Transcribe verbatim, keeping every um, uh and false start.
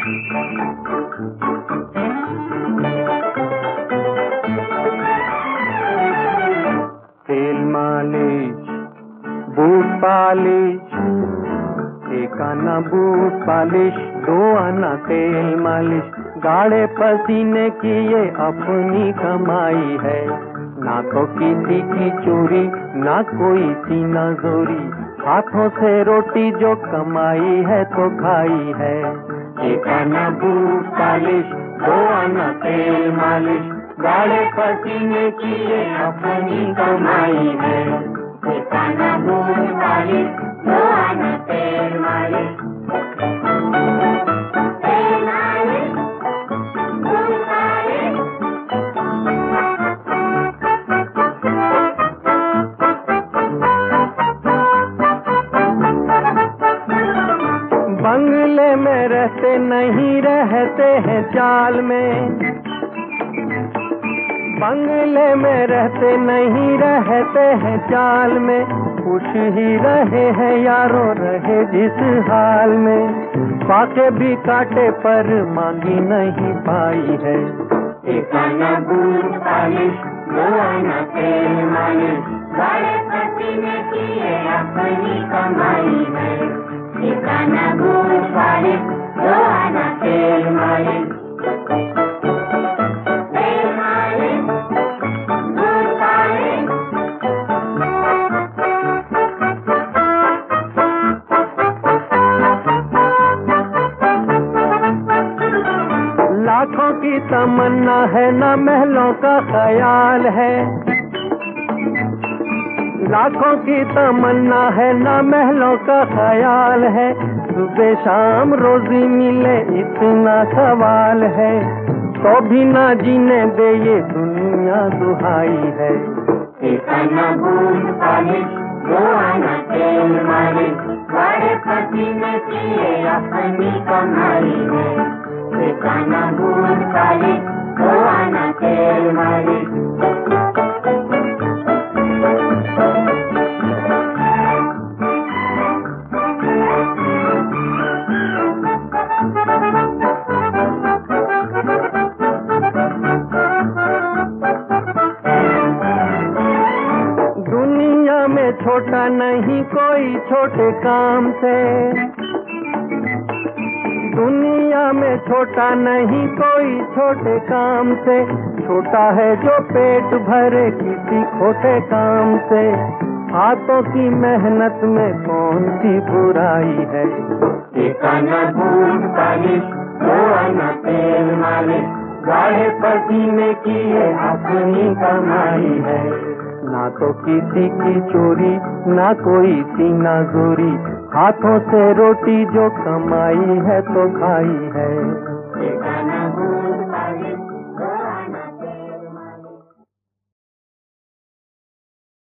तेल मालिश, boot polish, एक आना बूट पालिश, दो आना तेल मालिश, गाढ़े पसीने की ये अपनी कमाई है। ना तो किसी की चोरी, ना कोई सीना जोरी, हाथों से रोटी जो कमाई है तो खाई है। एक आना बूट पालिश, दो आना तेल मालिश, गाढ़े पसीने की ये अपनी कमाई है। एक आना बूट पालिश, दो आना तेल मालिश, तेल मालिश, बूट पालिश। बंगले में रहते नहीं रहते हैं चाल में, बंगले में रहते नहीं रहते हैं चाल में, खुश ही रहे हैं यारों रहे जिस हाल में, पाके भी काटे पर मांगी नहीं पाई है। एक आना बूट पालिश, दो आना तेल मालिश, गाढ़े पसीने की ये अपनी कमाई है। एक आना बूट पालिश, दो आना तेल मालिश, तेल मालिश, बूट पालिश। लाखों की तमन्ना है ना महलों का ख्याल है, लाखों की तमन्ना है ना महलों का ख्याल है, सुबह शाम रोजी मिले इतना सवाल है, तो भी ना जीने दे ये दुनिया दुहाई है। एक आना बूट पालिश, दो आना तेल मालिश, गाढ़े पसीने की ये अपनी कमाई है। एक आना बूट पालिश, दो आना तेल मालिश। दुनिया में छोटा नहीं कोई छोटे काम से, दुनिया में छोटा नहीं कोई छोटे काम से, छोटा है जो पेट भरे किसी खोटे काम से, हाथों की मेहनत में कौन सी बुराई है। एक आना बूट पालिश, दो आना तेल मालिश, गाढ़े पसीने की ये अपनी कमाई है। ना तो किसी की चोरी, ना कोई सीना जोरी, हाथों से रोटी जो कमाई है तो खाई है। एक आना